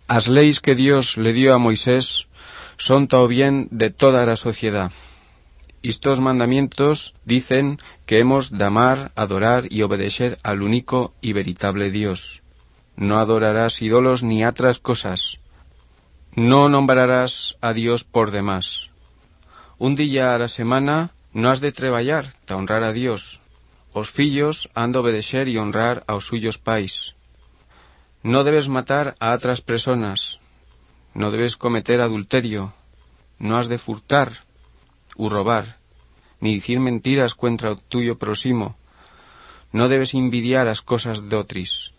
As leis que Dios le dio a Moisés son todo bien de toda la sociedad. Estos mandamientos dicen que hemos de amar, adorar y obedecer al único y veritable Dios. No adorarás ídolos ni otras cosas. No nombrarás a Dios por demás. Un día a la semana no has de treballar ta honrar a Dios. Os fillos han de obedecer y honrar aos suyos pais. No debes matar a otras personas. No debes cometer adulterio. No has de furtar u robar, ni decir mentiras contra o tuyo próximo. No debes envidiar as cosas de otris.